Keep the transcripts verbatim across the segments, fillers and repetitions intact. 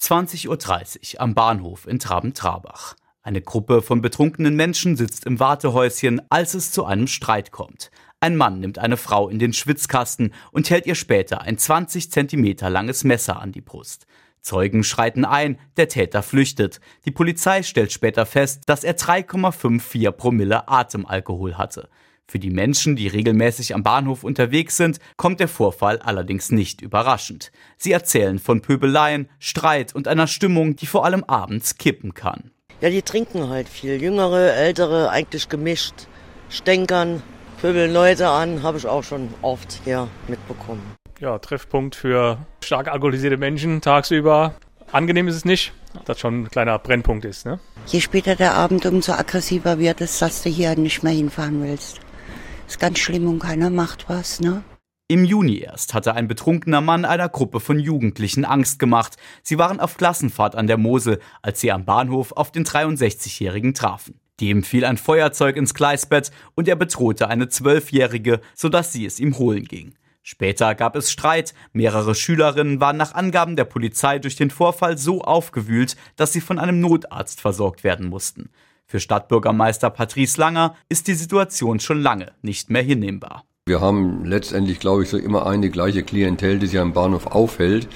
zwanzig Uhr dreißig am Bahnhof in Traben-Trarbach. Eine Gruppe von betrunkenen Menschen sitzt im Wartehäuschen, als es zu einem Streit kommt. Ein Mann nimmt eine Frau in den Schwitzkasten und hält ihr später ein zwanzig Zentimeter langes Messer an die Brust. Zeugen schreiten ein, der Täter flüchtet. Die Polizei stellt später fest, dass er drei Komma vierundfünfzig Promille Atemalkohol hatte. Für die Menschen, die regelmäßig am Bahnhof unterwegs sind, kommt der Vorfall allerdings nicht überraschend. Sie erzählen von Pöbeleien, Streit und einer Stimmung, die vor allem abends kippen kann. Ja, die trinken halt viel. Jüngere, ältere, eigentlich gemischt. Stänkern, pöbeln Leute an, habe ich auch schon oft hier mitbekommen. Ja, Treffpunkt für stark alkoholisierte Menschen tagsüber. Angenehm ist es nicht, das schon ein kleiner Brennpunkt ist, ne? Je später der Abend, umso aggressiver wird es, dass du hier nicht mehr hinfahren willst. Ist ganz schlimm und keiner macht was, ne? Im Juni erst hatte ein betrunkener Mann einer Gruppe von Jugendlichen Angst gemacht. Sie waren auf Klassenfahrt an der Mosel, als sie am Bahnhof auf den dreiundsechzigjährigen trafen. Dem fiel ein Feuerzeug ins Gleisbett und er bedrohte eine Zwölfjährige, sodass sie es ihm holen ging. Später gab es Streit. Mehrere Schülerinnen waren nach Angaben der Polizei durch den Vorfall so aufgewühlt, dass sie von einem Notarzt versorgt werden mussten. Für Stadtbürgermeister Patrice Langer ist die Situation schon lange nicht mehr hinnehmbar. Wir haben letztendlich, glaube ich, so immer eine gleiche Klientel, die sich am Bahnhof aufhält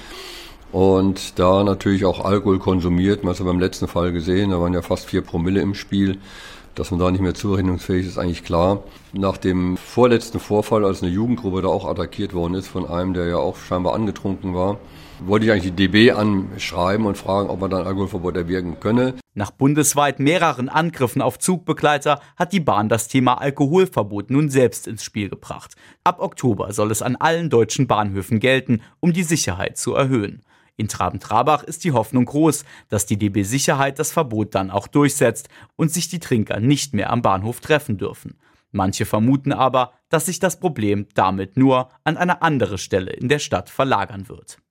und da natürlich auch Alkohol konsumiert. Man hat es ja beim letzten Fall gesehen, da waren ja fast vier Promille im Spiel. Dass man da nicht mehr zurechnungsfähig ist, ist eigentlich klar. Nach dem vorletzten Vorfall, als eine Jugendgruppe da auch attackiert worden ist von einem, der ja auch scheinbar angetrunken war, wollte ich eigentlich die D B anschreiben und fragen, ob man dann Alkoholverbot erwirken könne. Nach bundesweit mehreren Angriffen auf Zugbegleiter hat die Bahn das Thema Alkoholverbot nun selbst ins Spiel gebracht. Ab Oktober soll es an allen deutschen Bahnhöfen gelten, um die Sicherheit zu erhöhen. In Traben-Trarbach ist die Hoffnung groß, dass die D B Sicherheit das Verbot dann auch durchsetzt und sich die Trinker nicht mehr am Bahnhof treffen dürfen. Manche vermuten aber, dass sich das Problem damit nur an eine andere Stelle in der Stadt verlagern wird.